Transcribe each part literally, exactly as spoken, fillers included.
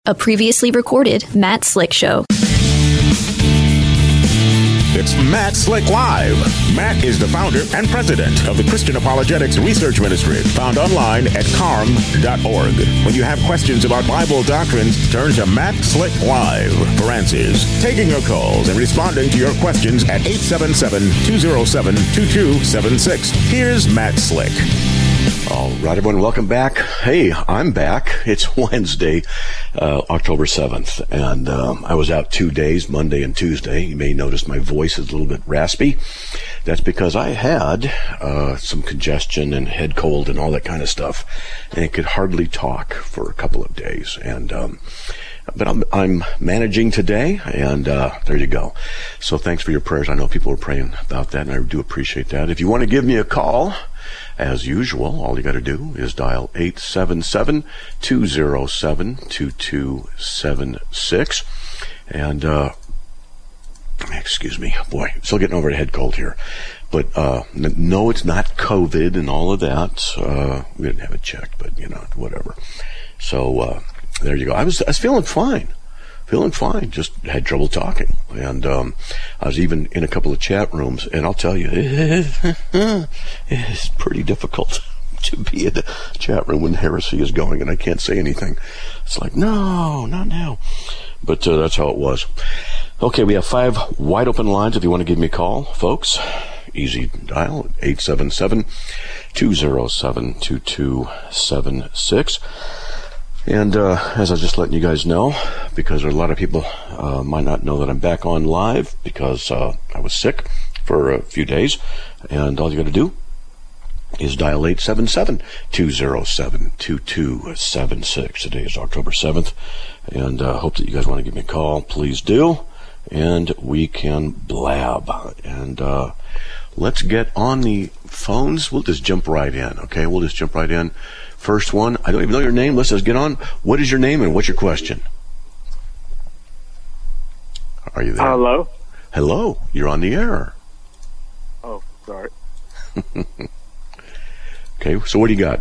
A previously recorded Matt Slick Show. It's Matt Slick Live. Matt is the founder and president of the Christian Apologetics Research Ministry, found online at carm dot org. When you have questions about Bible doctrines, turn to Matt Slick Live for answers. Taking your calls and responding to your questions at eight seven seven, two oh seven, two two seven six. Here's Matt Slick. All right, everyone, welcome back. Hey, I'm back. It's Wednesday, uh, October seventh, and um, I was out two days, Monday and Tuesday. You may notice my voice is a little bit raspy. That's because I had uh, some congestion and head cold and all that kind of stuff, and I could hardly talk for a couple of days. And um, but I'm, I'm managing today, and uh, there you go. So thanks for your prayers. I know people are praying about that, and I do appreciate that. If you want to give me a call, as usual, all you got to do is dial eight seven seven, two oh seven, two two seven six. And, uh, excuse me, boy, still getting over a head cold here. But, uh, no, it's not COVID and all of that. Uh, we didn't have it checked, but, you know, whatever. So, uh, there you go. I was, I was feeling fine. Feeling fine, just had trouble talking. And um, I was even in a couple of chat rooms, and I'll tell you, it's pretty difficult to be in a chat room when heresy is going and I can't say anything. It's like, no, not now. But uh, that's how it was. Okay, we have five wide open lines if you want to give me a call, folks. Easy dial, eight seven seven, two oh seven, two two seven six. And uh, as I was just letting you guys know, because a lot of people uh, might not know that I'm back on live because uh, I was sick for a few days, and all you got to do is dial eight seven seven, two oh seven, two two seven six. Today is October seventh, and I uh, hope that you guys want to give me a call. Please do, and we can blab. And uh, let's get on the phones. We'll just jump right in, okay? We'll just jump right in. First one, I don't even know your name. Let's just get on. What is your name and what's your question? Are you there? Hello? Hello. You're on the air. Oh, sorry. Okay, so what do you got?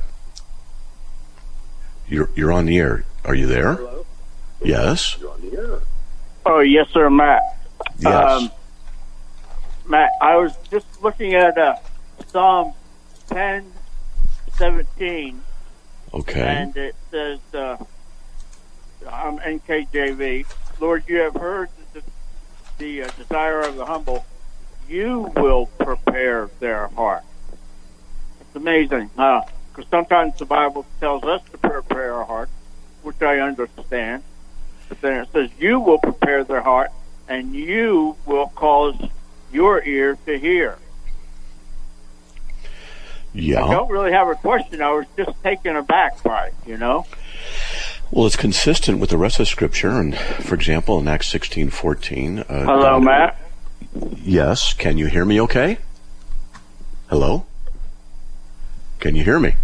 You're you're on the air. Are you there? Hello? Yes. You're on the air. Oh, yes, sir, Matt. Yes. Um, Matt, I was just looking at uh, Psalm ten seventeen. Okay. And it says, uh, I'm N K J V, Lord, you have heard the, the uh, desire of the humble. You will prepare their heart. It's amazing, huh? Because sometimes the Bible tells us to prepare our heart, which I understand. But then it says, you will prepare their heart, and you will cause your ear to hear. Yeah. I don't really have a question. I was just taken aback by it, you know? Well, it's consistent with the rest of Scripture. And, for example, in Acts sixteen fourteen. Uh, Hello, God, Matt? Yes. Can you hear me okay? Hello? Can you hear me?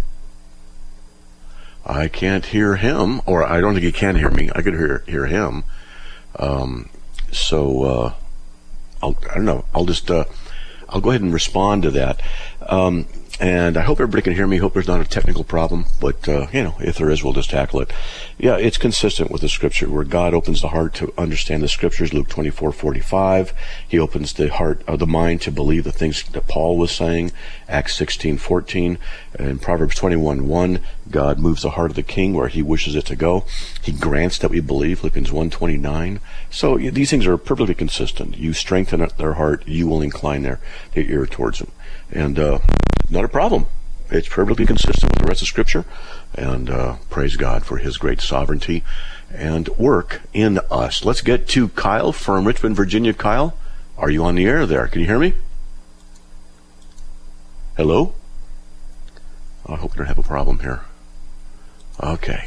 I can't hear him, or I don't think he can hear me. I could hear hear him. Um, so, uh, I'll, I don't know. I'll just, uh, I'll go ahead and respond to that. Um, And I hope everybody can hear me. Hope there's not a technical problem. But, uh, you know, if there is, we'll just tackle it. Yeah, it's consistent with the Scripture where God opens the heart to understand the Scriptures. Luke twenty-four forty-five. He opens the heart of the mind to believe the things that Paul was saying. Acts sixteen fourteen. And Proverbs twenty-one one. God moves the heart of the king where he wishes it to go. He grants that we believe. Philippians one twenty-nine. So yeah, these things are perfectly consistent. You strengthen their heart, you will incline their, their ear towards them. And, uh, not a problem. It's perfectly consistent with the rest of Scripture. And uh, praise God for His great sovereignty and work in us. Let's get to Kyle from Richmond, Virginia. Kyle, are you on the air there? Can you hear me? Hello? I hope we don't have a problem here. Okay.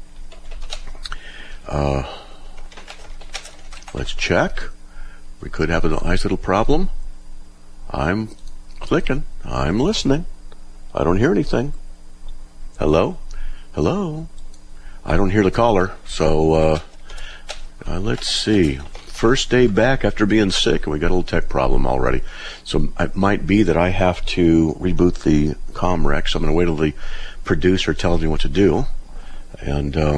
Uh, let's check. We could have a nice little problem. I'm clicking. I'm listening. I don't hear anything. Hello? Hello? I don't hear the caller. So, uh, uh, let's see. First day back after being sick, and we got a little tech problem already. So it might be that I have to reboot the Comrex. I'm going to wait till the producer tells me what to do. And, um,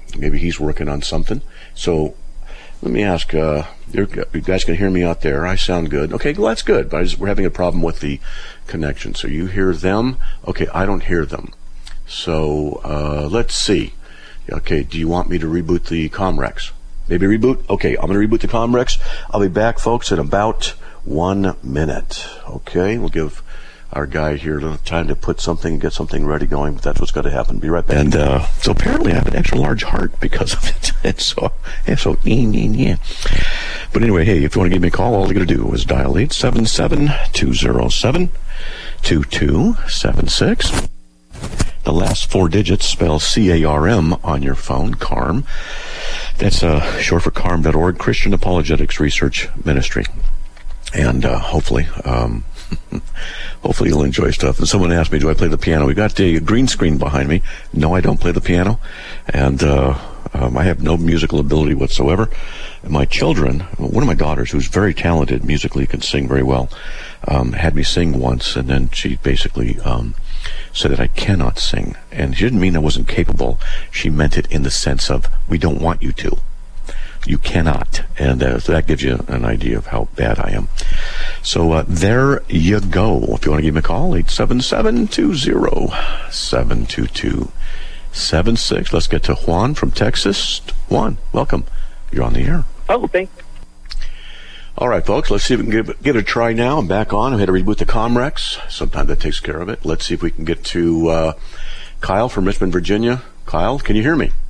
maybe he's working on something. So let me ask, uh, you guys can hear me out there. I sound good. Okay, well, that's good. But I just, we're having a problem with the connection. So you hear them. Okay, I don't hear them. So uh, let's see. Okay, do you want me to reboot the Comrex? Maybe reboot? Okay, I'm going to reboot the Comrex. I'll be back, folks, in about one minute. Okay, we'll give our guy here a little time to put something, get something ready going, but that's what's got to happen. Be right back. And uh, so apparently I have an extra large heart because of it. And so, and so, yeah. But anyway, hey, if you want to give me a call, all you got to do is dial eight seven seven, two zero seven, two two seven six. The last four digits spell C A R M on your phone, C A R M. That's uh, short for C A R M dot org, Christian Apologetics Research Ministry. And uh, hopefully, um, hopefully you'll enjoy stuff. And someone asked me, do I play the piano? We got the green screen behind me. No, I don't play the piano. And uh, um, I have no musical ability whatsoever. And my children, one of my daughters, who's very talented musically, can sing very well, um, had me sing once, and then she basically um, said that I cannot sing. And she didn't mean I wasn't capable. She meant it in the sense of, we don't want you to. You cannot. And uh, so that gives you an idea of how bad I am. So uh, there you go. If you want to give me a call, eight seven seven, two zero seven, two two seven six. Let's get to Juan from Texas. Juan, welcome. You're on the air. Oh, thanks. All right, folks, let's see if we can give it, give it a try now. I'm back on. I had to reboot the Comrex. Sometimes that takes care of it. Let's see if we can get to uh, Kyle from Richmond, Virginia. Kyle, can you hear me?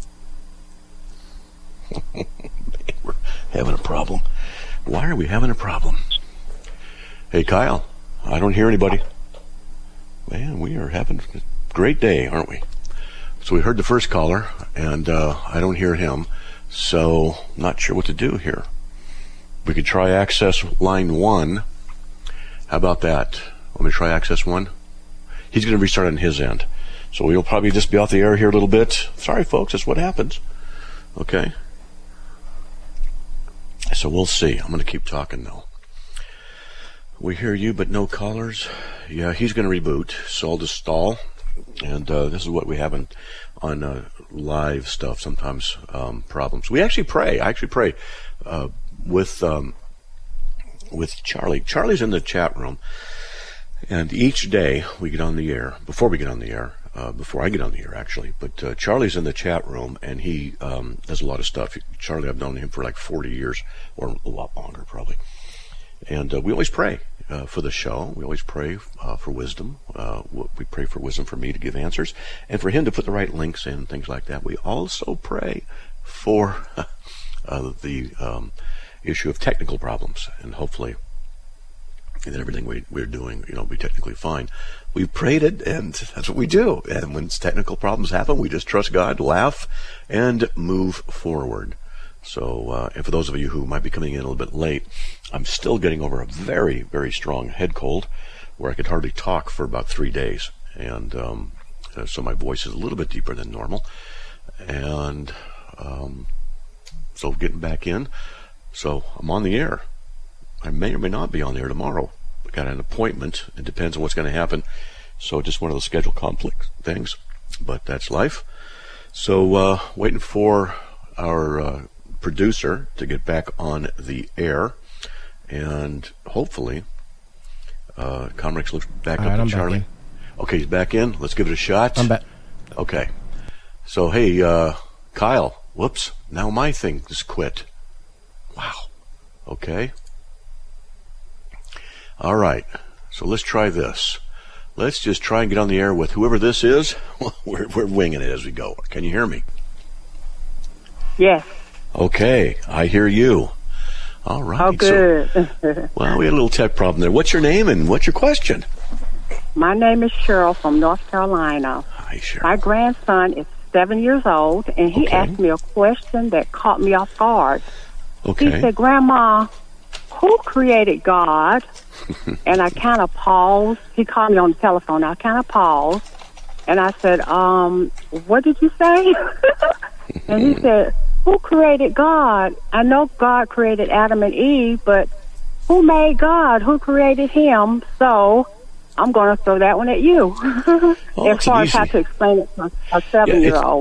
We're having a problem. Why are we having a problem? Hey, Kyle, I don't hear anybody. Man, we are having a great day, aren't we? So we heard the first caller, and uh, I don't hear him, so not sure what to do here. We could try access line one. How about that? Let me try access one. He's going to restart on his end. So we'll probably just be off the air here a little bit. Sorry, folks, that's what happens. Okay. So we'll see. I'm going to keep talking, though. We hear you, but no callers. Yeah, he's going to reboot. So I'll just stall. And uh, this is what we have in, on uh, live stuff, sometimes um, problems. We actually pray. I actually pray uh, with um, with Charlie. Charlie's in the chat room. And each day we get on the air, before we get on the air, uh, before I get on the air, actually, but uh, Charlie's in the chat room, and he um, does a lot of stuff. Charlie, I've known him for like forty years, or a lot longer, probably. And uh, we always pray uh, for the show. We always pray uh, for wisdom. Uh, we pray for wisdom for me to give answers, and for him to put the right links in, things like that. We also pray for uh, the um, issue of technical problems, and hopefully and then everything we, we're doing, you know, be technically fine. We've prayed it, and that's what we do. And when technical problems happen, we just trust God, laugh, and move forward. So, uh, and for those of you who might be coming in a little bit late, I'm still getting over a very, very strong head cold where I could hardly talk for about three days. And um, so my voice is a little bit deeper than normal. And um, so getting back in. So I'm on the air. I may or may not be on there tomorrow. I got an appointment. It depends on what's going to happen. So just one of those schedule conflict things. But that's life. So uh, waiting for our uh, producer to get back on the air. And hopefully, uh, Comrex looks back All up right, to I'm Charlie. back Okay, he's back in. Let's give it a shot. I'm back. Okay. So, hey, uh, Kyle. Whoops. Now my thing just quit. Wow. Okay. All right, so let's try this. Let's just try and get on the air with whoever this is. we're, we're winging it as we go. Can you hear me? Yes. Okay, I hear you. All right. Oh, good. So, well, we had a little tech problem there. What's your name and what's your question? My name is Cheryl from North Carolina. Hi, Cheryl. My grandson is seven years old, and he Okay. asked me a question that caught me off guard. Okay. He said, Grandma, who created God? And I kind of paused. He called me on the telephone. I kind of paused. And I said, um, what did you say? And he said, who created God? I know God created Adam and Eve, but who made God? Who created him? So I'm going to throw that one at you. Oh, as far as easy. how to explain it to a seven-year-old.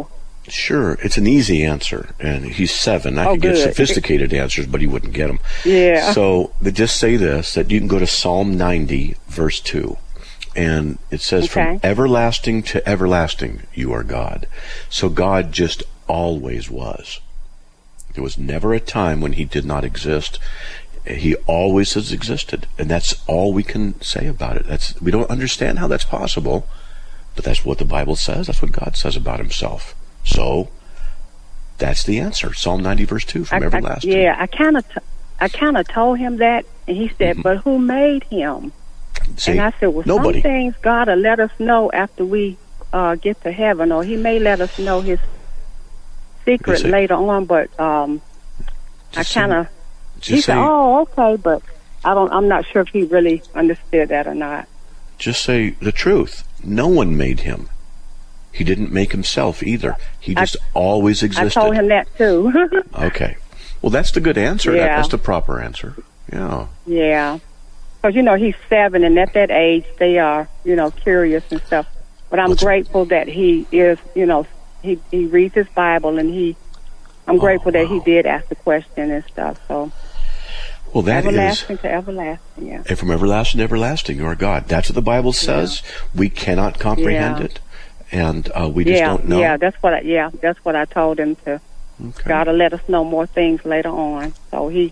Sure, it's an easy answer, and he's seven. I Oh, could get good. sophisticated answers, but he wouldn't get them. Yeah. So they just say this, that you can go to Psalm ninety, verse two, and it says, Okay. from everlasting to everlasting, you are God. So God just always was. There was never a time when he did not exist. He always has existed, and that's all we can say about it. That's we don't understand how that's possible, but that's what the Bible says. That's what God says about himself. So that's the answer. Psalm ninety, verse two, from I, everlasting. I, yeah, I kind of, t- I kind of told him that, and he said, Mhm. "But who made him?" See, and I said, "Well, nobody. some things God will let us know after we uh, get to heaven, or He may let us know His secret Just say- later on." But um, I Just say- kind of, Just he say, said, "Oh, okay," but I don't. I'm not sure if he really understood that or not. just say the truth. No one made him. He didn't make himself either. He I- just always I existed. told him that too. Okay. Well, that's the good answer. That- Yeah. that's the proper answer. Yeah. Yeah, because you know he's seven, and at that age they are, you know, curious and stuff. But I'm What's- grateful that he is, you know, he he reads his Bible, and he. I'm Oh, grateful that he wow. did ask the question and stuff. So Well, that is everlasting to everlasting, yeah. and from everlasting to everlasting, you are God. That's what the Bible says. We cannot comprehend Yeah. it, and uh, we just yeah, don't know. yeah. That's what. I, yeah, that's what I told him to. Okay. God will let us know more things later on. So he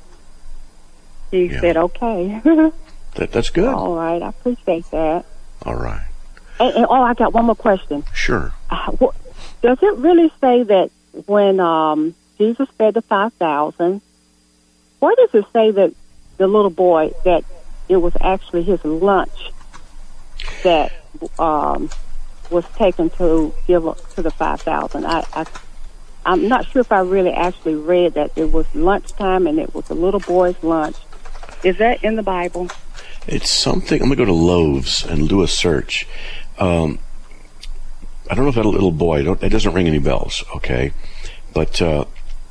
he Yeah. said, "Okay, That, that's good. all right, I appreciate that." All right. And, and, oh, I got one more question. Sure. Uh, wh- does it really say that when um, Jesus fed the five thousand, where does it say that the little boy, that it was actually his lunch that um, was taken to give to the five thousand? I, I, I'm not sure if I really actually read that it was lunchtime and it was the little boy's lunch. Is that in the Bible? It's something. I'm going to go to Loaves and do a search. Um, I don't know if that little boy, don't, it doesn't ring any bells, okay? But uh,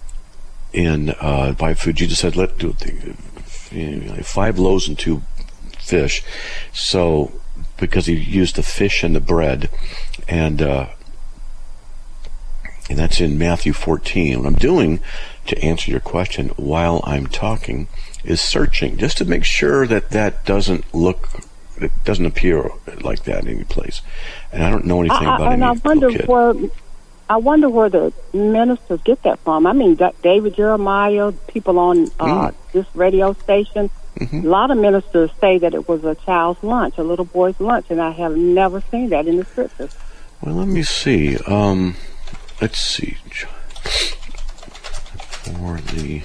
in uh, by food, Jesus said, let do it, five loaves and two fish. So, because he used the fish and the bread, and uh, and that's in Matthew fourteen. What I'm doing to answer your question while I'm talking is searching, just to make sure that that doesn't look, it doesn't appear like that in any place. And I don't know anything I, about I, and any I wonder little kid. where I wonder where the ministers get that from. I mean, Da- David Jeremiah, people on uh, Mm. this radio station, Mhm. a lot of ministers say that it was a child's lunch, a little boy's lunch, and I have never seen that in the scriptures. Well, let me see. Um, let's see. For the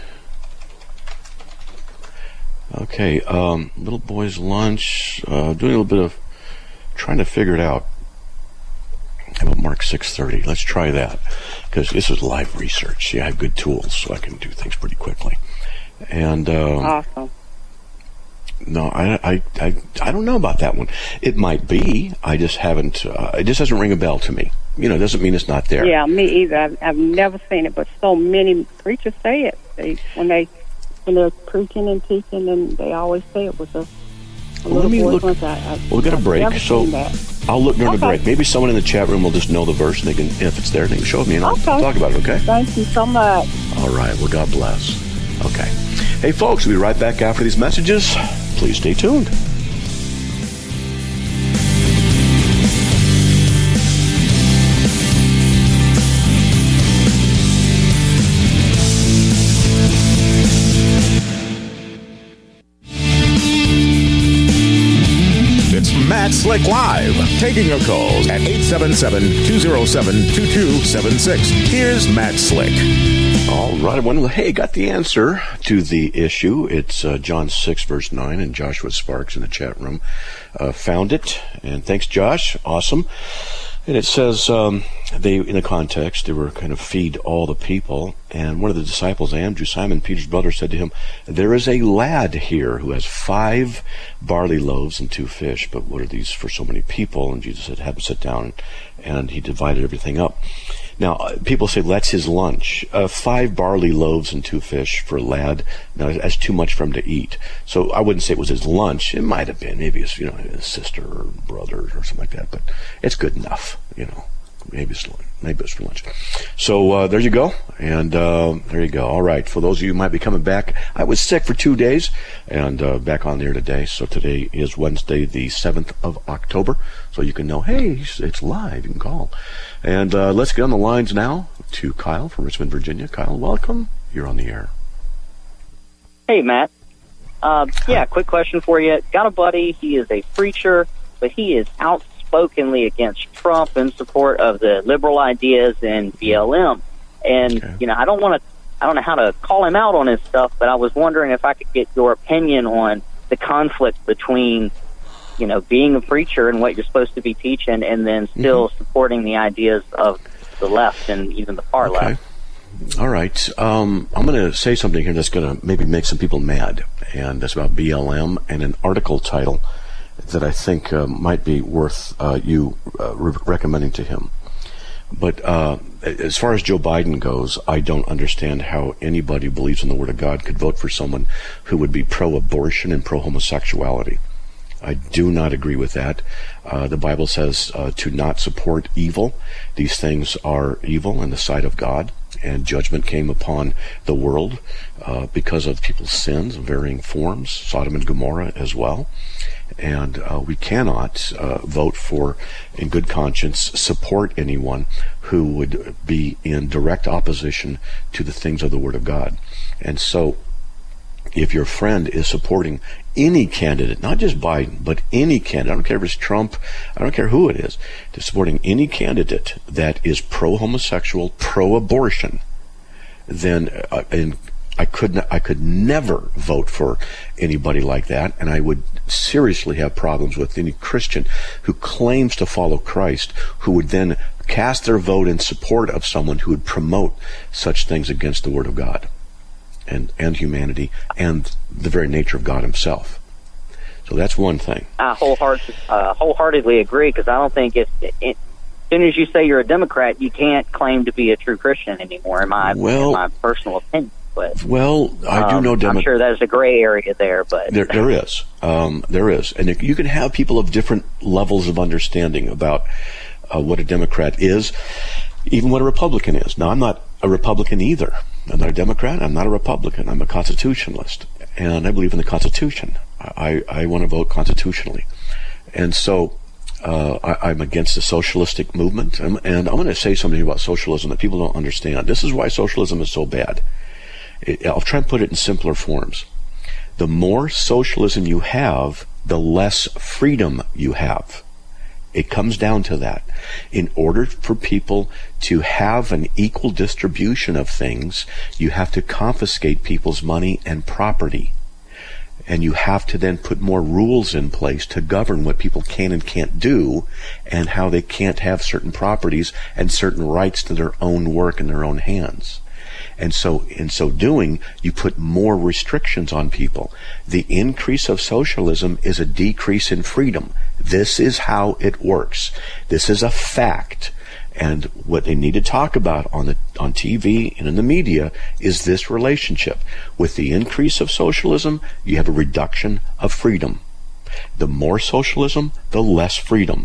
okay, um, little boy's lunch. Uh, doing a little bit of trying to figure it out. How about Mark six thirty? Let's try that, because this is live research. See, I have good tools, so I can do things pretty quickly. And um, Awesome. no, I, I, I, I don't know about that one. It might be. I just haven't. Uh, it just doesn't ring a bell to me. You know, it doesn't mean it's not there. Yeah, me either. I've, I've never seen it, but so many preachers say it. They when they when they're preaching and teaching, and they always say it was a, a Well, little let me boy's look- lunch. I, I, Well, we got a I've break, never so seen that. I'll look during the Okay. break. Maybe someone in the chat room will just know the verse, and they can, if it's there, they can show me, and I'll, Okay. I'll talk about it. Okay. Thank you so much. All right. Well, God bless. Okay. Hey, folks, we'll be right back after these messages. Please stay tuned. It's Matt Slick Live, taking your calls at eight seven seven, two oh seven, two two seven six. Here's Matt Slick. All right. Well, hey, got the answer to the issue. It's uh, John six, verse nine, and Joshua Sparks in the chat room uh, found it. And thanks, Josh. Awesome. And it says, um, they, in the context, they were kind of feed all the people. And one of the disciples, Andrew, Simon Peter's brother, said to him, there is a lad here who has five barley loaves and two fish, but what are these for so many people? And Jesus said, have him sit down. And he divided everything up. Now, uh, people say, that's his lunch. Uh, five barley loaves and two fish for a lad. Now, that's too much for him to eat. So I wouldn't say it was his lunch. It might have been. Maybe his, you know, his sister or brother or something like that. But it's good enough, you know. maybe it's lunch. Maybe it's for lunch. So uh, there you go, and uh, there you go. All right, for those of you who might be coming back, I was sick for two days, and uh, back on there today. So today is Wednesday, the seventh of October. So you can know, hey, it's live. You can call. And uh, let's get on the lines now to Kyle from Richmond, Virginia. Kyle, welcome. You're on the air. Hey, Matt. Uh, yeah, quick question for you. Got a buddy. He is a preacher, but he is outspokenly against Trump in support of the liberal ideas and B L M. And, okay. you know, I don't want to, I don't know how to call him out on his stuff, but I was wondering if I could get your opinion on the conflict between, you know, being a preacher and what you're supposed to be teaching, and then still mm-hmm. supporting the ideas of the left and even the far okay. left. All right. Um, I'm going to say something here that's going to maybe make some people mad, and that's about B L M and an article title that I think uh, might be worth uh, you uh, re- recommending to him. But uh, as far as Joe Biden goes, I don't understand how anybody who believes in the Word of God could vote for someone who would be pro-abortion and pro-homosexuality. I do not agree with that. Uh, the Bible says uh, to not support evil. These things are evil in the sight of God, and judgment came upon the world uh, because of people's sins of varying forms, Sodom and Gomorrah as well. And uh, we cannot uh, vote for, in good conscience, support anyone who would be in direct opposition to the things of the Word of God. And so, if your friend is supporting any candidate, not just Biden, but any candidate, I don't care if it's Trump, I don't care who it is, to supporting any candidate that is pro-homosexual, pro-abortion, then uh, and I could not, I could never vote for anybody like that, and I would seriously have problems with any Christian who claims to follow Christ, who would then cast their vote in support of someone who would promote such things against the Word of God and, and humanity and the very nature of God himself. So that's one thing. I wholeheartedly, uh, wholeheartedly agree, because I don't think it's... It, it, as soon as you say you're a Democrat, you can't claim to be a true Christian anymore, in my, well, in my personal opinion. But, well, I um, do know Demo- I'm sure there's a gray area there, but there, there is, um, there is, and you can have people of different levels of understanding about uh, what a Democrat is, even what a Republican is. Now, I'm not a Republican either. I'm not a Democrat. I'm not a Republican. I'm a constitutionalist, and I believe in the Constitution. I, I want to vote constitutionally, and so. Uh, I, I'm against the socialistic movement, and, and I'm going to say something about socialism that people don't understand. This is why socialism is so bad. It, I'll try and put it in simpler forms. The more socialism you have, the less freedom you have. It comes down to that. In order for people to have an equal distribution of things, you have to confiscate people's money and property. And you have to then put more rules in place to govern what people can and can't do, and how they can't have certain properties and certain rights to their own work in their own hands. And so, in so doing, you put more restrictions on people. The increase of socialism is a decrease in freedom. This is how it works. This is a fact. And what they need to talk about on the on T V and in the media is this relationship. With the increase of socialism, you have a reduction of freedom. The more socialism, the less freedom.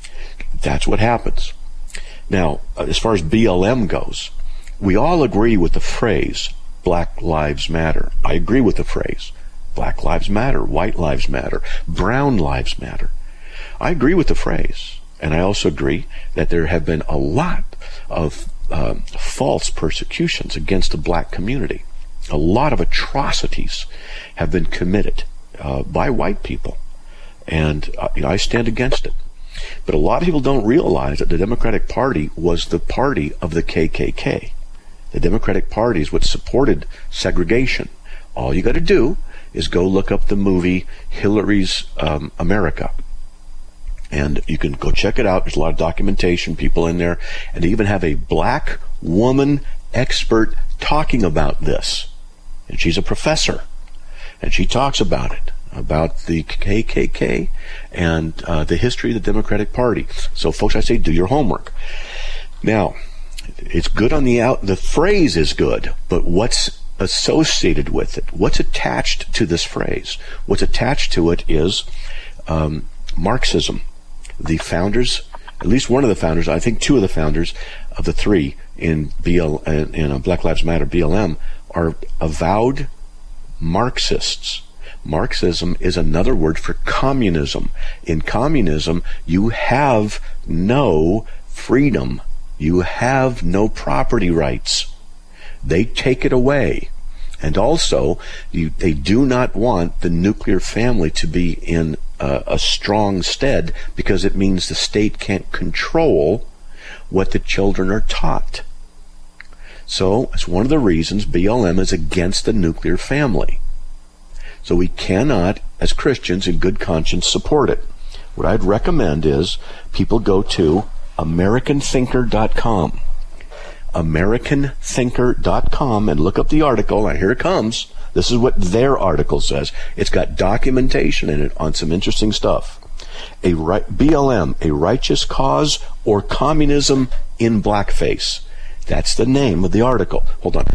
That's what happens. Now, as far as B L M goes, we all agree with the phrase, Black Lives Matter. I agree with the phrase. Black Lives Matter, White Lives Matter, Brown Lives Matter. I agree with the phrase. And I also agree that there have been a lot of uh, false persecutions against the black community. A lot of atrocities have been committed uh, by white people. And uh, you know, I stand against it. But a lot of people don't realize that the Democratic Party was the party of the K K K. The Democratic Party is what supported segregation. All you got to do is go look up the movie Hillary's um, America. And you can go check it out. There's a lot of documentation, people in there. And they even have a black woman expert talking about this. And she's a professor. And she talks about it, about the K K K and uh, the history of the Democratic Party. So, folks, I say do your homework. Now, it's good on the out. The phrase is good, but what's associated with it? What's attached to this phrase? What's attached to it is um, Marxism. The founders at least one of the founders, I think two of the founders of the three in B L in, in Black Lives Matter, B L M, are avowed Marxists. Marxism is another word for communism. In communism, you have no freedom. You have no property rights. They take it away. And also, you, they do not want the nuclear family to be in a, a strong stead, because it means the state can't control what the children are taught. So it's one of the reasons B L M is against the nuclear family. So we cannot, as Christians in good conscience, support it. What I'd recommend is people go to American Thinker dot com. American Thinker dot com and look up the article. And here it comes. This is what their article says. It's got documentation in it on some interesting stuff. A right, B L M, a righteous cause, or communism in blackface. That's the name of the article. Hold on.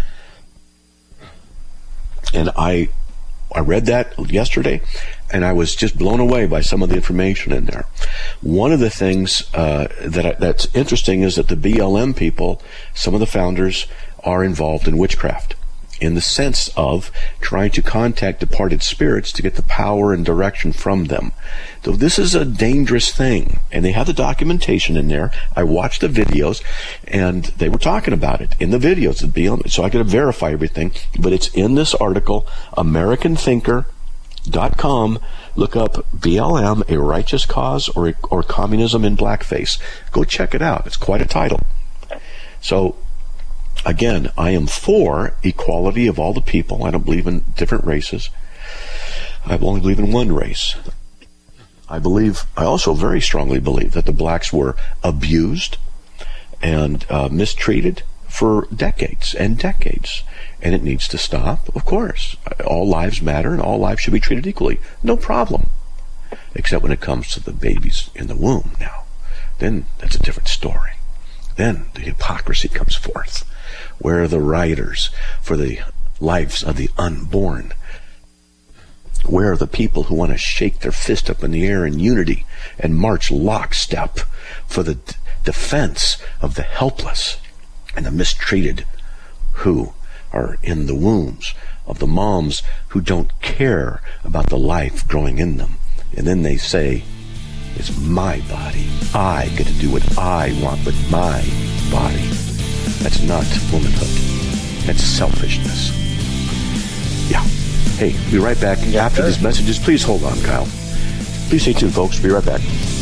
And I I read that yesterday, and I was just blown away by some of the information in there. One of the things uh, that I, that's interesting is that the B L M people, some of the founders, are involved in witchcraft, in the sense of trying to contact departed spirits to get the power and direction from them. So this is a dangerous thing, and they have the documentation in there. I watched the videos, and they were talking about it in the videos, the B L M, so I got to verify everything, but it's in this article, American Thinker dot com. Look up B L M, a righteous cause, or, or communism in blackface. Go check it out. It's quite a title. So, again, I am for equality of all the people. I don't believe in different races. I only believe in one race. I believe, I also very strongly believe that the blacks were abused and uh, mistreated for decades and decades. And it needs to stop, of course. All lives matter, and all lives should be treated equally. No problem. Except when it comes to the babies in the womb now. Then that's a different story. Then the hypocrisy comes forth. Where are the riders for the lives of the unborn? Where are the people who want to shake their fist up in the air in unity and march lockstep for the d- defense of the helpless and the mistreated who are in the wombs of the moms who don't care about the life growing in them? And then they say, it's my body. I get to do what I want with my body. That's not womanhood. That's selfishness. Yeah. Hey, be right back after these messages. Please hold on, Kyle. Please stay tuned, folks. Be right back.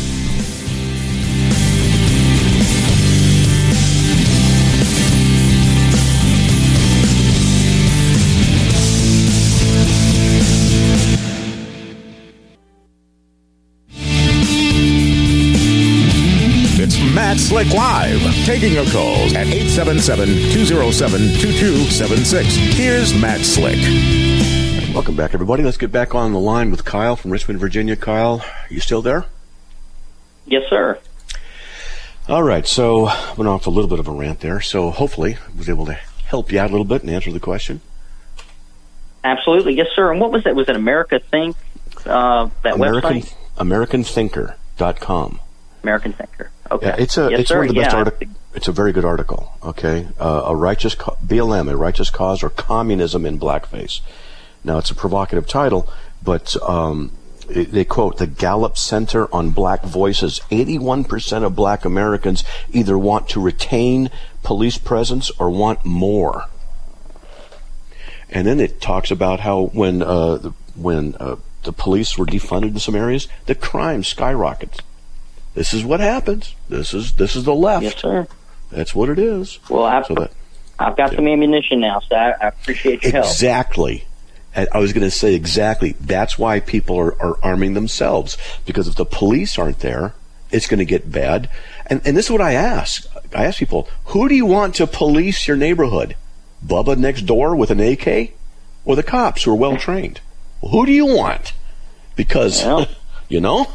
Matt Slick Live, taking your calls at eight seven seven, two oh seven, two two seven six. Here's Matt Slick. Welcome back, everybody. Let's get back on the line with Kyle from Richmond, Virginia. Kyle, are you still there? Yes, sir. All right, so I went off a little bit of a rant there, so hopefully I was able to help you out a little bit and answer the question. Absolutely. Yes, sir. And what was that? Was it America Think, uh, that American, website? American Thinker dot com. American Thinker. Okay. Yeah, it's a yes, it's sir. one of the best yeah. articles. It's a very good article. Okay, uh, a righteous co- B L M, a righteous cause, or communism in blackface. Now it's a provocative title, but um, it, they quote the Gallup Center on Black Voices: eighty-one percent of Black Americans either want to retain police presence or want more. And then it talks about how when uh, the, when uh, the police were defunded in some areas, the crime skyrockets. This is what happens. This is this is the left. Yes, sir. That's what it is. Well, I've, so that, I've got yeah. some ammunition now, so I, I appreciate your help. Exactly. And I was going to say exactly. That's why people are, are arming themselves. Because if the police aren't there, it's going to get bad. And, and this is what I ask. I ask people, who do you want to police your neighborhood? Bubba next door with an A K? Or the cops who are well-trained? Well, who do you want? Because, well. you know...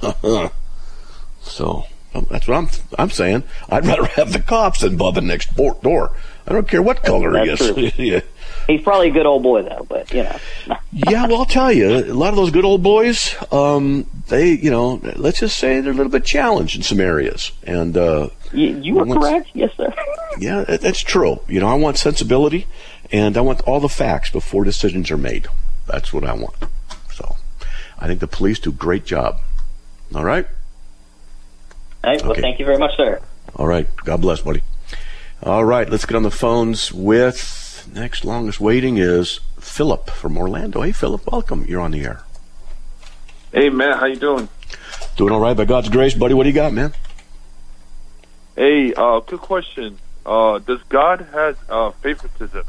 So um, that's what I'm I'm saying. I'd rather have the cops than Bubba next door. I don't care what color That's he is. true. Yeah. He's probably a good old boy, though, but, you know. Yeah, well, I'll tell you, a lot of those good old boys, um, they, you know, let's just say they're a little bit challenged in some areas. And uh, You, you are once, correct. Yes, sir. Yeah, that, that's true. You know, I want sensibility, and I want all the facts before decisions are made. That's what I want. So I think the police do a great job. All right? All right. Well, Okay. thank you very much, sir. All right. God bless, buddy. All right, let's get on the phones with, next longest waiting is Philip from Orlando. Hey, Philip, welcome. You're on the air. Hey, Matt, how you doing? Doing all right by God's grace, buddy. What do you got, man? Hey, uh, good question. Uh, does God have uh, favoritism?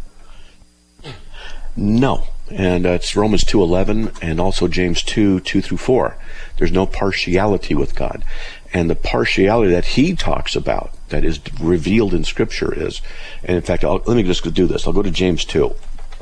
No. And uh, it's Romans two eleven and also James two, two through four. There's no partiality with God. And the partiality that he talks about, that is revealed in Scripture is, and in fact, I'll, let me just do this. I'll go to James two.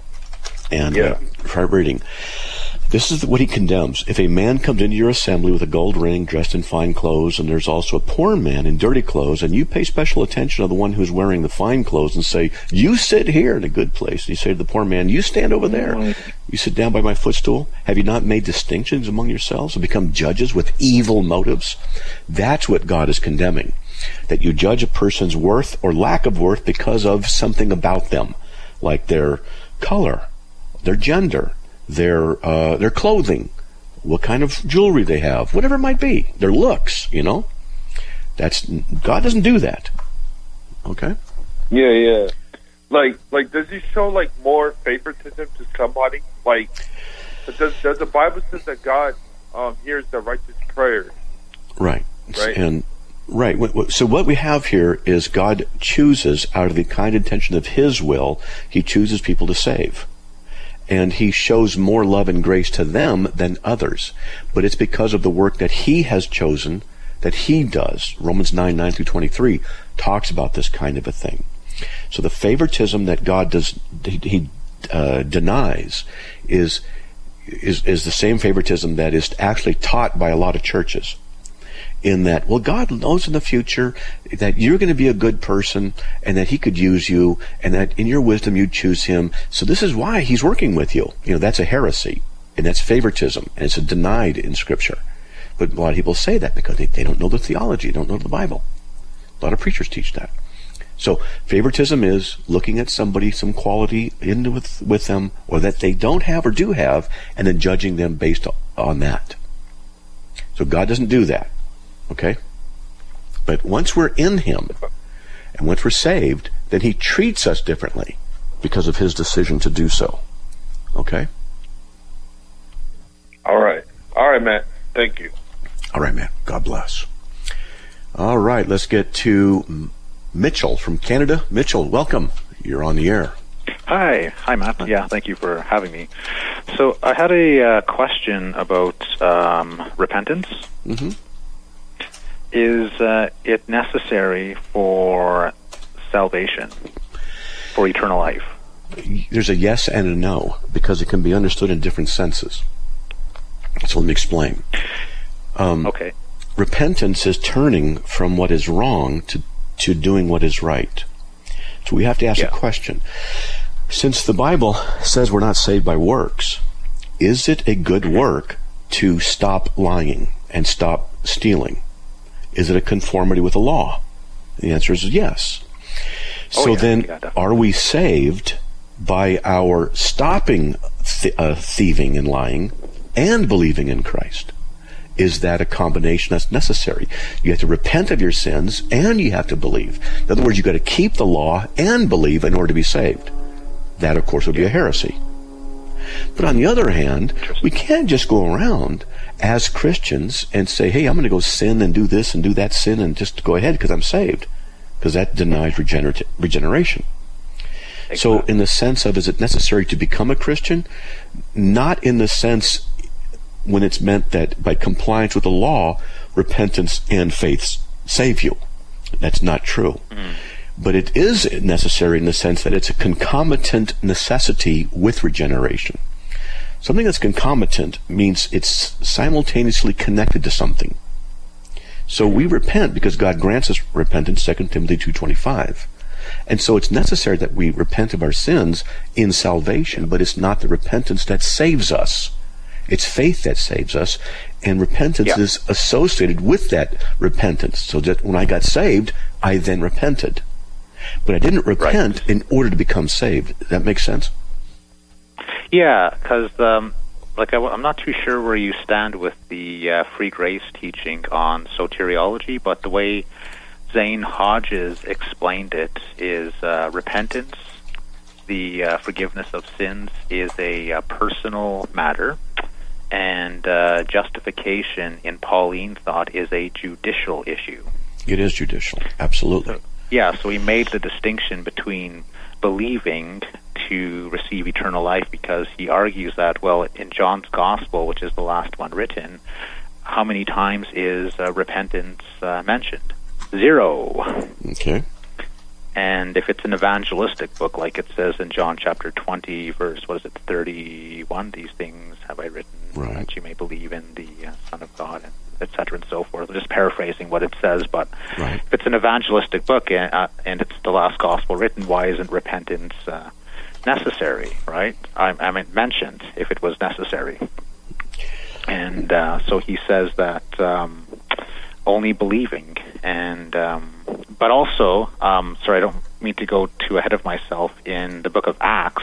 And Yeah. uh, start reading. This is what he condemns. If a man comes into your assembly with a gold ring, dressed in fine clothes, and there's also a poor man in dirty clothes, and you pay special attention to the one who's wearing the fine clothes and say, you sit here in a good place. And you say to the poor man, you stand over there. You sit down by my footstool. Have you not made distinctions among yourselves and become judges with evil motives? That's what God is condemning. That you judge a person's worth or lack of worth because of something about them, like their color, their gender, their uh, their clothing, what kind of jewelry they have, whatever it might be, their looks, you know. That's God doesn't do that. Okay? Yeah, yeah. Like, like, does he show like more favoritism to somebody? Like, does does the Bible says that God um, hears the righteous prayer? Right. Right. And right. So what we have here is God chooses out of the kind intention of His will. He chooses people to save. And he shows more love and grace to them than others. But it's because of the work that he has chosen, that he does. Romans nine, nine through twenty-three talks about this kind of a thing. So the favoritism that God does, he uh, denies is, is, is the same favoritism that is actually taught by a lot of churches. In that, well, God knows in the future that you're going to be a good person and that he could use you and that in your wisdom you'd choose him. So this is why he's working with you. You know, that's a heresy and that's favoritism and it's denied in Scripture. But a lot of people say that because they, they don't know the theology, they don't know the Bible. A lot of preachers teach that. So favoritism is looking at somebody, some quality in with, with them or that they don't have or do have and then judging them based on that. So God doesn't do that. Okay? But once we're in him, and once we're saved, then he treats us differently because of his decision to do so. Okay? All right. All right, Matt. Thank you. All right, man. God bless. All right, let's get to Mitchell from Canada. Mitchell, welcome. You're on the air. Hi. Hi, Matt. Yeah, thank you for having me. So I had a uh, question about um, repentance. Mm-hmm. Is uh, it necessary for salvation, for eternal life? There's a yes and a no, because it can be understood in different senses. So let me explain. Um, okay. Repentance is turning from what is wrong to, to doing what is right. So we have to ask yeah. a question. Since the Bible says we're not saved by works, is it a good work to stop lying and stop stealing? Is it a conformity with the law? The answer is yes. Oh, so yeah, then, yeah, are we saved by our stopping th- uh, thieving and lying and believing in Christ? Is that a combination that's necessary? You have to repent of your sins and you have to believe. In other words, you've got to keep the law and believe in order to be saved. That, of course, would be a heresy. But on the other hand, we can't just go around as Christians and say, hey, I'm going to go sin and do this and do that sin and just go ahead because I'm saved. Because that denies regener- regeneration. Exactly. So in the sense of, is it necessary to become a Christian? Not in the sense when it's meant that by compliance with the law, repentance and faith save you. That's not true. Mm. But it is necessary in the sense that it's a concomitant necessity with regeneration. Something that's concomitant means it's simultaneously connected to something. So we repent because God grants us repentance, Second Timothy two twenty-five. And so it's necessary that we repent of our sins in salvation, but it's not the repentance that saves us. It's faith that saves us, and repentance yeah. is associated with that repentance. So that when I got saved, I then repented. But I didn't repent right. in order to become saved. Does that make sense? Yeah, because um, like I, I'm not too sure where you stand with the uh, free grace teaching on soteriology, but the way Zane Hodges explained it is uh, repentance, the uh, forgiveness of sins, is a uh, personal matter, and uh, justification, in Pauline thought, is a judicial issue. It is judicial, absolutely. So, yeah, so he made the distinction between believing to receive eternal life, because he argues that, well, in John's Gospel, which is the last one written, how many times is uh, repentance uh, mentioned? Zero. Okay. And if it's an evangelistic book, like it says in John chapter twenty, verse, what is it, thirty-one, these things have I written, right. that you may believe in the uh, Son of God, and et cetera, and so forth. I'm just paraphrasing what it says, but right. if it's an evangelistic book and, uh, and it's the last gospel written, why isn't repentance uh, necessary, right? I, I mean, mentioned if it was necessary. And uh, so he says that um, only believing, and um, but also, um, sorry, I don't mean to go too ahead of myself, in the book of Acts,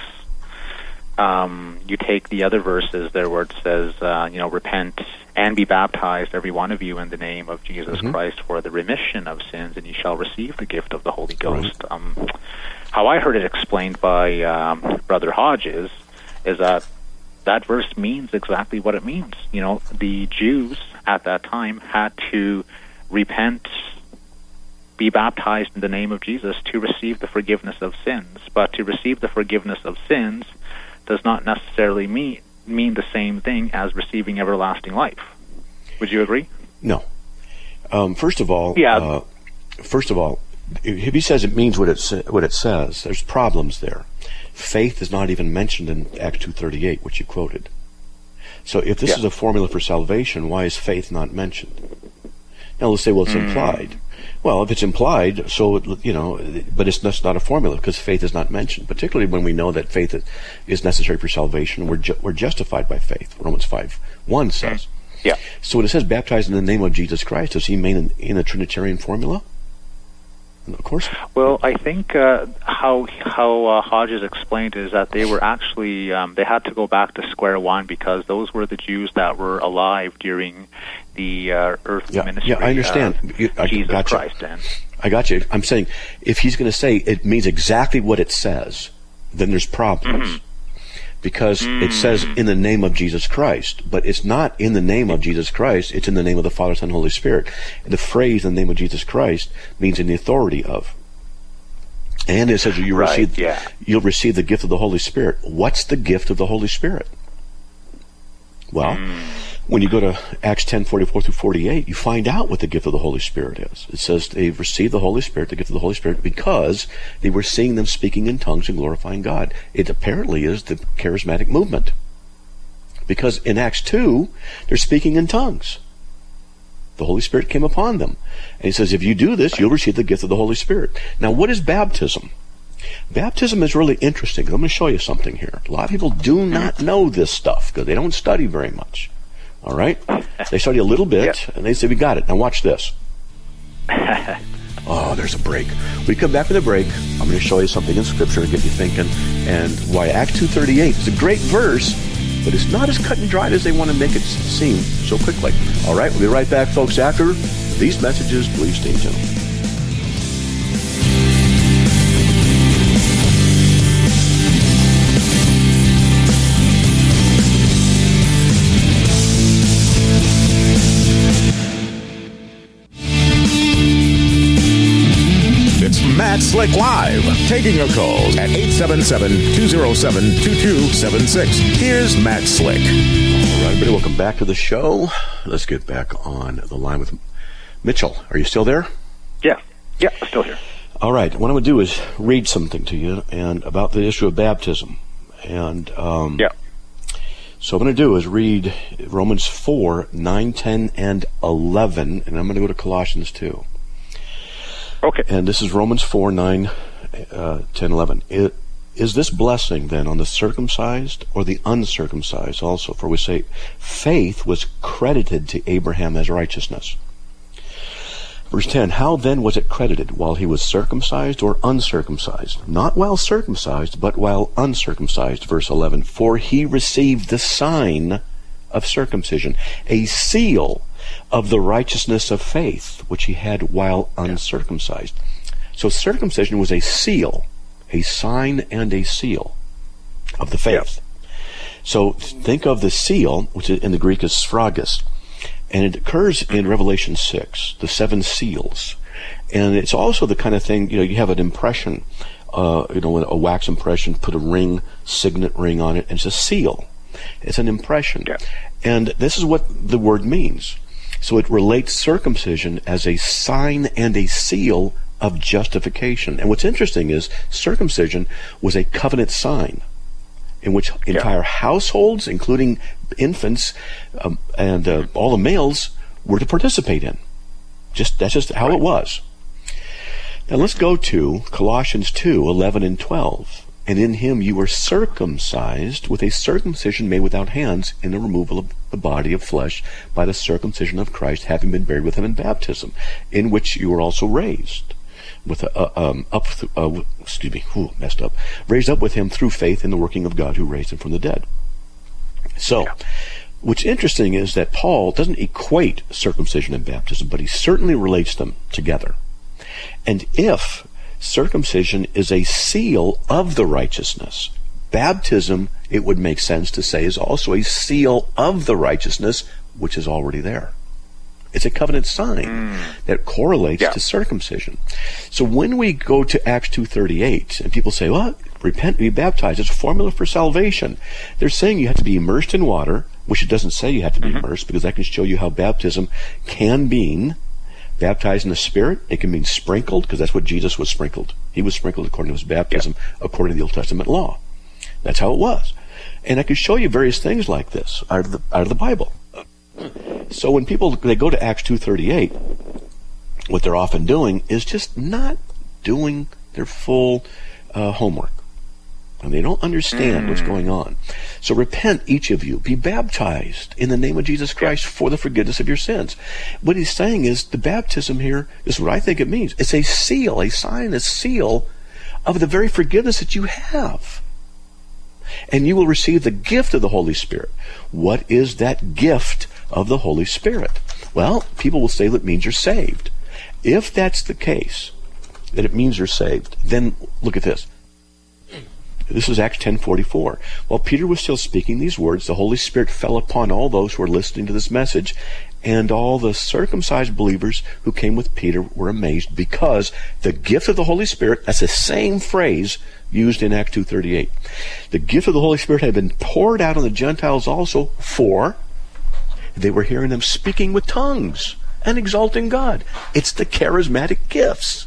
um, you take the other verses there where it says, uh, you know, repent and be baptized, every one of you, in the name of Jesus mm-hmm. Christ for the remission of sins, and you shall receive the gift of the Holy Ghost. Right. Um, how I heard it explained by um, Brother Hodges is that that verse means exactly what it means. You know, the Jews at that time had to repent, be baptized in the name of Jesus to receive the forgiveness of sins. But to receive the forgiveness of sins does not necessarily mean mean the same thing as receiving everlasting life. Would you agree? No. Um, first of all, yeah. uh, first of all, if he says it means what it sa- what it says, there's problems there. Faith is not even mentioned in Acts two thirty-eight, which you quoted. So if this yeah. is a formula for salvation, why is faith not mentioned? Now let's say, well, it's mm. implied. Well, if it's implied, so, it, you know, but it's that's not a formula because faith is not mentioned, particularly when we know that faith is necessary for salvation. We're ju- we're justified by faith, Romans five one says. Yeah. So when it says baptized in the name of Jesus Christ, does he mean in, in a Trinitarian formula? Of course. Well, I think uh, how how uh, Hodges explained is that they were actually um, they had to go back to square one because those were the Jews that were alive during the uh, earthly yeah, ministry. Yeah, I understand. Of you, I Jesus gotcha. Christ. And I got you. I'm saying if he's going to say it means exactly what it says, then there's problems. Mm-hmm. Because mm-hmm. it says in the name of Jesus Christ, but it's not in the name of Jesus Christ, it's in the name of the Father, Son, and Holy Spirit. And the phrase in the name of Jesus Christ means in the authority of. And it says you right, receive, yeah. you'll receive the gift of the Holy Spirit. What's the gift of the Holy Spirit? Well, mm. when you go to Acts ten forty-four through forty-eight, you find out what the gift of the Holy Spirit is. It says they've received the Holy Spirit, the gift of the Holy Spirit, because they were seeing them speaking in tongues and glorifying God. It apparently is the charismatic movement. Because in Acts two, they're speaking in tongues. The Holy Spirit came upon them. And he says, if you do this, you'll receive the gift of the Holy Spirit. Now, what is baptism? Baptism is really interesting. I'm going to show you something here. A lot of people do not know this stuff because they don't study very much. All right? They study a little bit, yep. and they say, we got it. Now watch this. Oh, there's a break. We come back from the break. I'm going to show you something in Scripture to get you thinking, and why Acts two thirty-eight is a great verse, but it's not as cut and dried as they want to make it seem so quickly. All right? We'll be right back, folks, after these messages. Please stay tuned. Matt Slick Live, taking your calls at eight seven seven, two oh seven, two two seven six. Here's Matt Slick. All right, everybody, welcome back to the show. Let's get back on the line with Mitchell. Are you still there? Yeah, yeah, still here. All right, what I'm going to do is read something to you and about the issue of baptism. And um, yeah. So what I'm going to do is read Romans four, nine, ten, and eleven, and I'm going to go to Colossians two. Okay. And this is Romans four, nine, uh, ten eleven. It, is this blessing then on the circumcised or the uncircumcised also? For we say faith was credited to Abraham as righteousness. Verse ten, how then was it credited? While he was circumcised or uncircumcised? Not while circumcised, but while uncircumcised. Verse eleven, for he received the sign of circumcision, a seal of the righteousness of faith, which he had while uncircumcised. So circumcision was a seal, a sign and a seal of the faith. Yeah. So think of the seal, which in the Greek is sphragus, and it occurs in Revelation six, the seven seals. And it's also the kind of thing, you know, you have an impression, uh, you know, a wax impression, put a ring, signet ring on it, and it's a seal. It's an impression. Yeah. And this is what the word means. So it relates circumcision as a sign and a seal of justification. And what's interesting is circumcision was a covenant sign in which entire yeah. households, including infants um, and uh, all the males, were to participate in. Just that's just how right. it was. Now let's go to Colossians two, eleven and twelve. And in him you were circumcised with a circumcision made without hands, in the removal of the body of flesh by the circumcision of Christ, having been buried with him in baptism, in which you were also raised with a, uh, um, up, th- uh, excuse me, whew, messed up, raised up with him through faith in the working of God who raised him from the dead. So, yeah. what's interesting is that Paul doesn't equate circumcision and baptism, but he certainly relates them together. And if circumcision is a seal of the righteousness, baptism, it would make sense to say, is also a seal of the righteousness which is already there. It's a covenant sign mm. that correlates yeah. to circumcision. So when we go to Acts two thirty-eight, and people say, well, repent and be baptized, it's a formula for salvation. They're saying you have to be immersed in water, which it doesn't say you have to be mm-hmm. immersed, because that can show you how baptism can mean baptized in the Spirit. It can mean sprinkled, because that's what Jesus was sprinkled. He was sprinkled according to his baptism, yeah. according to the Old Testament law. That's how it was. And I can show you various things like this out of the, out of the Bible. So when people, they go to Acts two thirty-eight, what they're often doing is just not doing their full uh, homework. And they don't understand mm. what's going on. So repent, each of you, be baptized in the name of Jesus Christ for the forgiveness of your sins. What he's saying is the baptism here is what I think it means. It's a seal, a sign, a seal of the very forgiveness that you have. And you will receive the gift of the Holy Spirit. What is that gift of the Holy Spirit? Well, people will say that it means you're saved. If that's the case, that it means you're saved, then look at this. This is Acts ten forty-four. While Peter was still speaking these words, the Holy Spirit fell upon all those who were listening to this message, and all the circumcised believers who came with Peter were amazed, because the gift of the Holy Spirit, that's the same phrase used in Acts two thirty-eight. The gift of the Holy Spirit had been poured out on the Gentiles also, for they were hearing them speaking with tongues and exalting God. It's the charismatic gifts.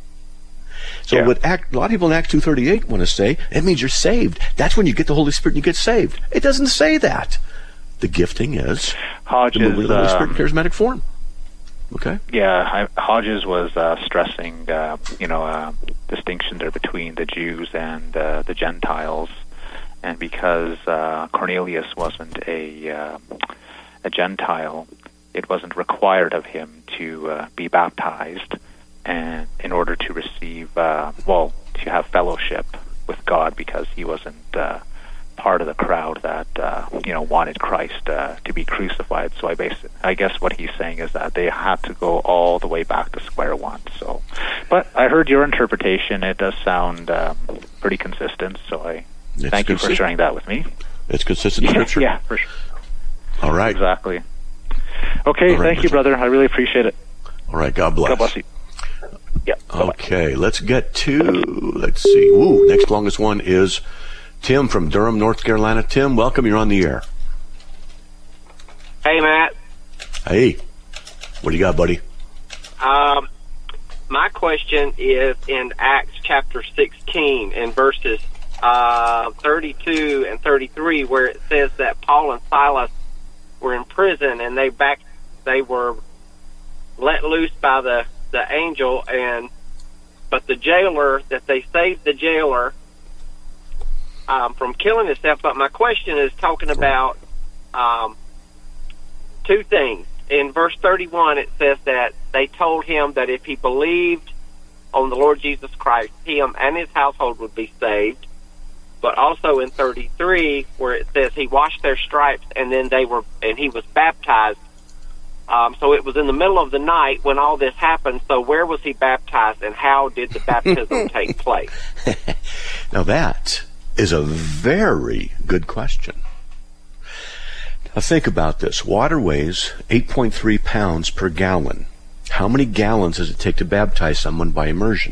So yeah. what Act, a lot of people in Acts two thirty-eight want to say, it means you're saved. That's when you get the Holy Spirit and you get saved. It doesn't say that. The gifting is Hodges, the movement of the Holy Spirit in charismatic form. Okay? Yeah, I, Hodges was uh, stressing, uh, you know, uh, distinction there between the Jews and uh, the Gentiles. And because uh, Cornelius wasn't a, uh, a Gentile, it wasn't required of him to uh, be baptized, and in order to receive, uh, well, to have fellowship with God, because he wasn't uh, part of the crowd that, uh, you know, wanted Christ uh, to be crucified. So I base, I guess what he's saying is that they had to go all the way back to square one. So, but I heard your interpretation. It does sound um, pretty consistent, so I it's thank consistent. you for sharing that with me. It's consistent yeah, scripture. Yeah, for sure. All right. Exactly. Okay, right, thank you, brother. I really appreciate it. All right, God bless. God bless you. Yeah. Okay, let's get to, let's see. Ooh, next longest one is Tim from Durham, North Carolina. Tim, welcome. You're on the air. Hey, Matt. Hey. What do you got, buddy? Um, my question is in Acts chapter sixteen, in verses uh, thirty-two and thirty-three, where it says that Paul and Silas were in prison and they back they were let loose by the, the angel, and but the jailer, that they saved the jailer um, from killing himself. But my question is talking about um, two things. In verse thirty-one, it says that they told him that if he believed on the Lord Jesus Christ, him and his household would be saved. But also in thirty-three, where it says he washed their stripes and then they were, and he was baptized. Um, so it was in the middle of the night when all this happened. So where was he baptized, and how did the baptism take place? Now that is a very good question. Now think about this. Water weighs eight point three pounds per gallon. How many gallons does it take to baptize someone by immersion?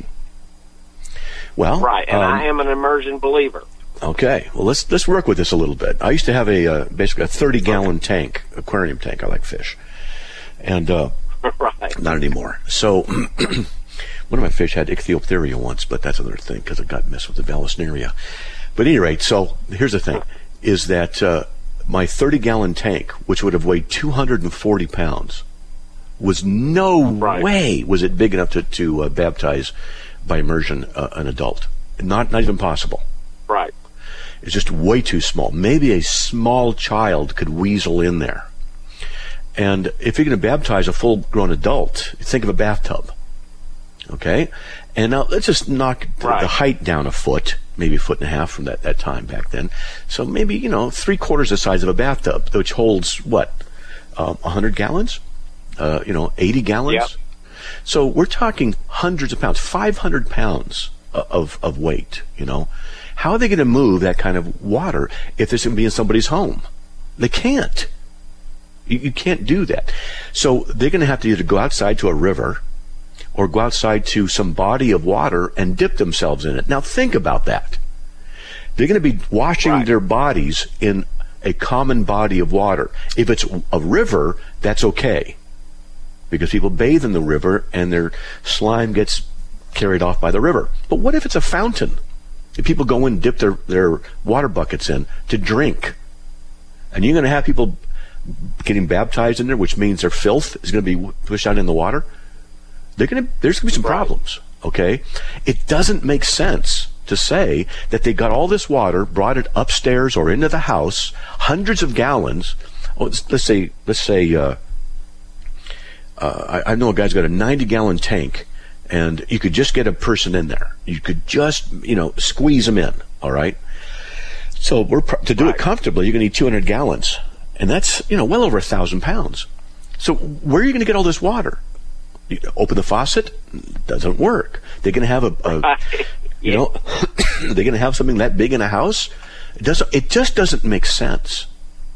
Well, right, and um, I am an immersion believer. Okay, well let's let's work with this a little bit. I used to have a uh, basically a thirty gallon tank, aquarium tank. I like fish, and uh, right. not anymore. So one of my fish had ichthyopteria once, but that's another thing because it got messed with the Vallisneria. But at any rate, so here's the thing: is that uh, my thirty gallon tank, which would have weighed two hundred forty pounds, was no right. way was it big enough to to uh, baptize by immersion uh, an adult. Not not even possible. Right. It's just way too small. Maybe a small child could weasel in there. And if you're going to baptize a full-grown adult, think of a bathtub. Okay? And now let's just knock right. the height down a foot, maybe a foot and a half from that, that time back then. So maybe, you know, three-quarters the size of a bathtub, which holds, what, um, one hundred gallons? Uh, you know, eighty gallons? Yep. So we're talking hundreds of pounds, five hundred pounds of, of weight, you know. How are they going to move that kind of water if this is going to be in somebody's home? They can't. You, you can't do that. So they're going to have to either go outside to a river or go outside to some body of water and dip themselves in it. Now think about that. They're going to be washing right. their bodies in a common body of water. If it's a river, that's okay, because people bathe in the river and their slime gets carried off by the river. But what if it's a fountain? If people go in and dip their, their water buckets in to drink, and you're going to have people getting baptized in there, which means their filth is going to be pushed out in the water, they're going to, there's going to be some right. problems, okay? It doesn't make sense to say that they got all this water, brought it upstairs or into the house, hundreds of gallons. Oh, let's, let's say, let's say, uh, uh, I, I know a guy's got a ninety gallon tank, and you could just get a person in there. You could just, you know, squeeze them in, all right? So we're to do right. it comfortably, you're going to need two hundred gallons. And that's, you know, well over one thousand pounds. So where are you going to get all this water? You open the faucet? Doesn't work. They're going to have a, a right. you yeah. know, they're going to have something that big in a house? It doesn't. It just doesn't make sense.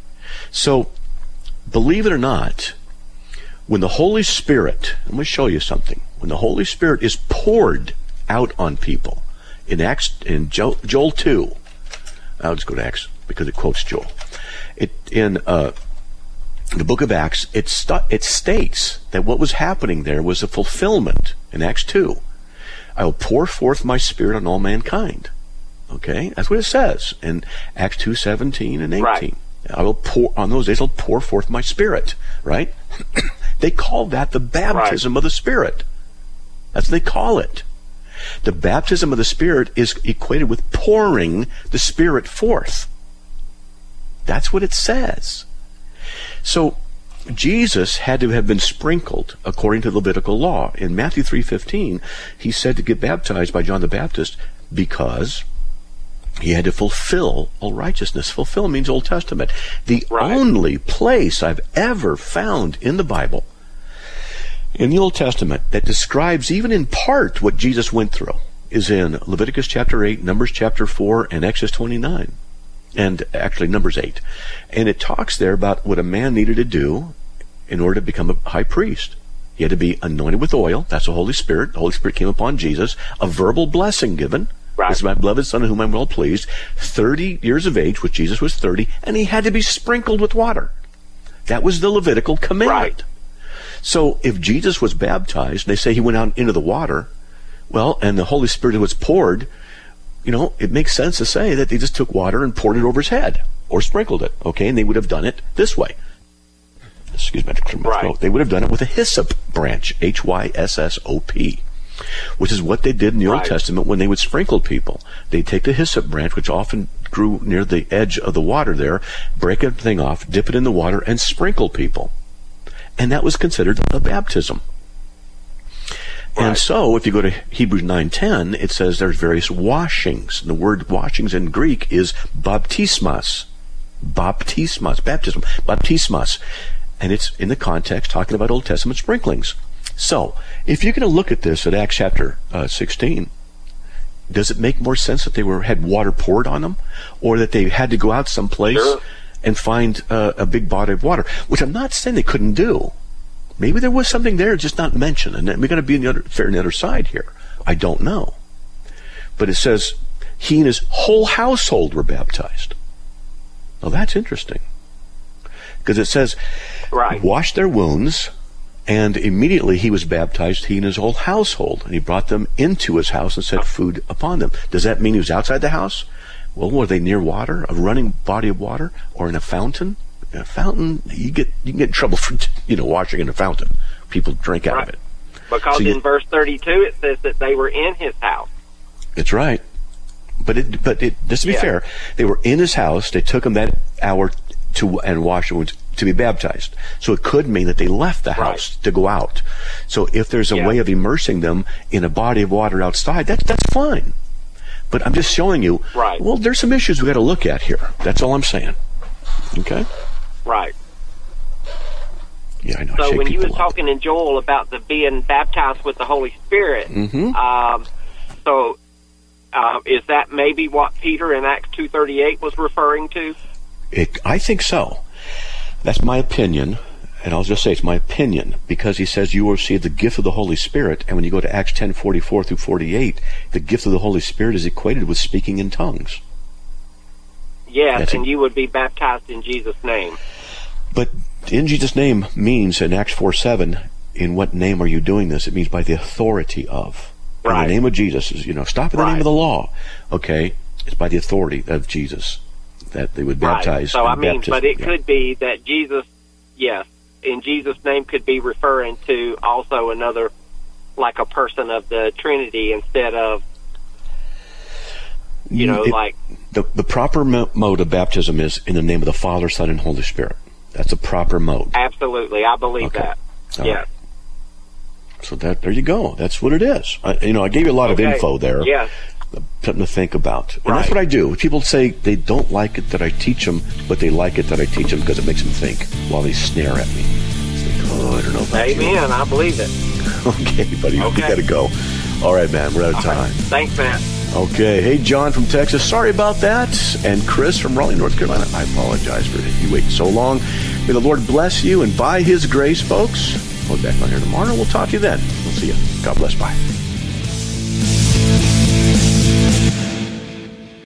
So, believe it or not, when the Holy Spirit, I'm going to show you something. When the Holy Spirit is poured out on people, in Acts, in Joel, Joel two, I'll just go to Acts because it quotes Joel. It in uh, the book of Acts, it st- it states that what was happening there was a fulfillment in Acts two. I will pour forth my Spirit on all mankind. Okay, that's what it says in Acts two seventeen and eighteen. Right. I will pour on those days. I'll pour forth my Spirit. Right? They call that the baptism right. of the Spirit. That's what they call it. The baptism of the Spirit is equated with pouring the Spirit forth. That's what it says. So Jesus had to have been sprinkled according to the Levitical law. In Matthew three fifteen, he said to get baptized by John the Baptist because he had to fulfill all righteousness. Fulfill means Old Testament. The right. only place I've ever found in the Bible, in the Old Testament, that describes even in part what Jesus went through is in Leviticus chapter eight, Numbers chapter four, and Exodus twenty-nine. And actually Numbers eight. And it talks there about what a man needed to do in order to become a high priest. He had to be anointed with oil. That's the Holy Spirit. The Holy Spirit came upon Jesus. A verbal blessing given. Right. This is my beloved Son in whom I'm well pleased. thirty years of age, which Jesus was thirty, and he had to be sprinkled with water. That was the Levitical command. Right. So if Jesus was baptized, they say he went out into the water, well, and the Holy Spirit was poured, you know, it makes sense to say that they just took water and poured it over his head or sprinkled it, okay? And they would have done it this way. Excuse me, right. They would have done it with a hyssop branch, H Y S S O P. which is what they did in the Right. Old Testament when they would sprinkle people. They'd take the hyssop branch, which often grew near the edge of the water there, break everything off, dip it in the water, and sprinkle people. And that was considered a baptism. Right. And so, if you go to Hebrews nine ten, it says there's various washings. The word washings in Greek is baptismas. Baptismas, baptism, baptismas. And it's in the context talking about Old Testament sprinklings. So, if you're going to look at this at Acts chapter uh, sixteen, does it make more sense that they were had water poured on them, or that they had to go out someplace Sure. and find uh, a big body of water? Which I'm not saying they couldn't do. Maybe there was something there just not mentioned, and we're going to be on the other, fair on the other side here. I don't know. But it says he and his whole household were baptized. Now that's interesting. Because it says, Right. wash their wounds, and immediately he was baptized, he and his whole household. And he brought them into his house and set food upon them. Does that mean he was outside the house? Well, were they near water, a running body of water, or in a fountain? In a fountain, you get you can get in trouble for you know washing in a fountain. People drink out Right. of it. Because So you- in verse thirty-two it says that they were in his house. It's right. But it, but it, just to be Yeah. fair, they were in his house. They took him that hour to and wash wounds to be baptized. So it could mean that they left the house to go out. So if there's a Yeah. way of immersing them in a body of water outside, that's that's fine. But I'm just showing you. Right. Well, there's some issues we got to look at here. That's all I'm saying. Okay. Right. Yeah, I know. I So shake when you people was up. talking in Joel about the being baptized with the Holy Spirit, Mhm. um, so uh, is that maybe what Peter in Acts two thirty-eight was referring to? It, I think so. That's my opinion, and I'll just say it's my opinion, because he says you will receive the gift of the Holy Spirit, and when you go to Acts ten forty-four through forty-eight, the gift of the Holy Spirit is equated with speaking in tongues. Yes, That's and it. you would be baptized in Jesus' name. But in Jesus' name means, in Acts four seven, in what name are you doing this? It means by the authority of. In Right. the name of Jesus, is you know, stop in the Right. name of the law. Okay? It's by the authority of Jesus that they would baptize. Right. So I in mean, baptism. but it Yeah. could be that Jesus, yes, in Jesus' name could be referring to also another, like a person of the Trinity instead of, you know, It- like The, the proper mo- mode of baptism is in the name of the Father, Son, and Holy Spirit. That's a proper mode. absolutely. I believe Okay. that. All yes. right. So that there you go. That's what it is. I, you know, I gave you a lot Okay. of info there. Yes. Something to think about. And that's Right. what I do. People say they don't like it that I teach them, but they like it that I teach them because it makes them think while they snare at me. It's like, oh, I don't know about you. Amen. I believe it. Okay, buddy. We Okay. got to go. All right, man. We're out of All right. time. Thanks, Matt. Okay. Hey, John from Texas. Sorry about that. And Chris from Raleigh, North Carolina. I apologize for you waiting so long. May the Lord bless you, and by His grace, folks, we'll be back on here tomorrow. We'll talk to you then. We'll see you. God bless. Bye.